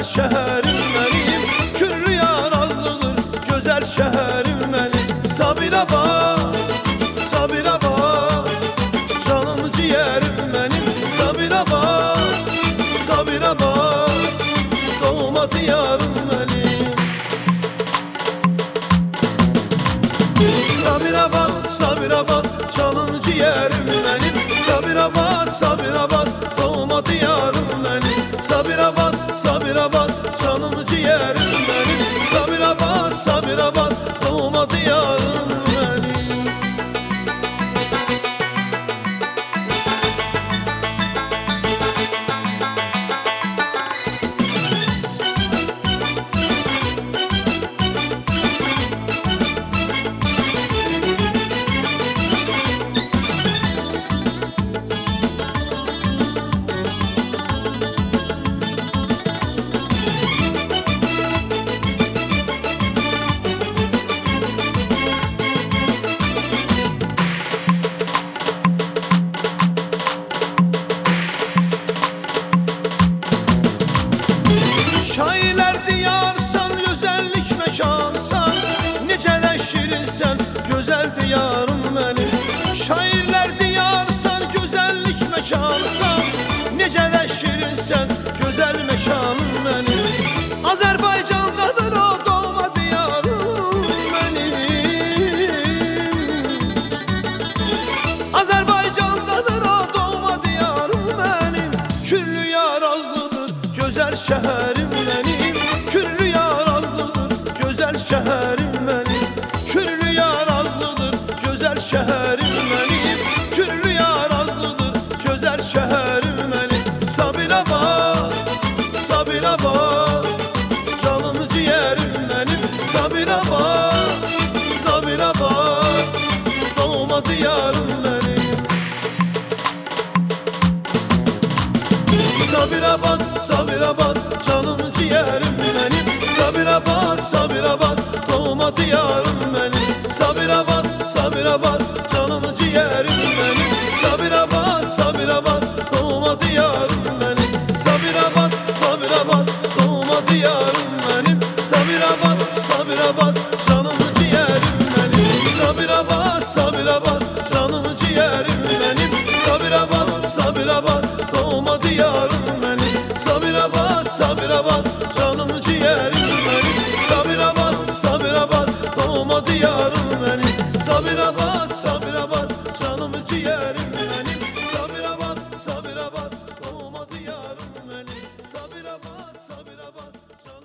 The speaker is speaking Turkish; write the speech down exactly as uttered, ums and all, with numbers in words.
şehrim benim, küllü yarazlıdır güzel şehrim benim. Sabirabad, Sabirabad, canım ciğerim benim. Sabirabad, Sabirabad, doğma diyarım benim. Sabirabad, Sabirabad, canım ciğerim benim. Sabirabad, Sabirabad, doğma diyarım benim. Sabirabad, Sabirabad, canım ciğerim benim. Sabirabad, Sabirabad, doğma diyarım benim. Şairler diyarsan, güzellik mekansan, necə də şirinsən, gözəl diyarım benim. Şairler diyarsan, güzellik mekansan, necə də şirinsən, gözəl mekanım benim. Azərbaycandadır o doğma diyarım benim. Azərbaycandadır o doğma diyarım benim. Küllü yarazlıdır güzel şehrim benim. Küllü yarazlıdır güzel şehrim benim. Küllü yarazlıdır güzel şehrim benim. Küllü yarazlıdır güzel şehrim benim. Sabirabad, Sabirabad, canım ciğerim benim. Sabirabad, Sabirabad, doğma diyarım benim. Sabirabad, Sabirabad, canım ciğerim benim. Sabirabad, Sabirabad, doğma diyarım benim. Sabirabad, Sabirabad, canım ciğerim benim. Sabirabad, Sabirabad, doğma diyarım benim. Sabirabad, Sabirabad, doğma diyarım benim. Sabirabad, Sabirabad, canım ciğerim benim. Sabirabad, Sabirabad, canım ciğerim benim. Sabirabad, Sabirabad, doğma diyarım benim. Sabirabad, Sabirabad, canım ciğerim benim. Sabirabad, Sabirabad, doğma diyarım benim. Sabirabad, Sabirabad, canım ciğerim benim. Sabirabad, Sabirabad, doğma diyarım benim. Sabirabad, Sabirabad,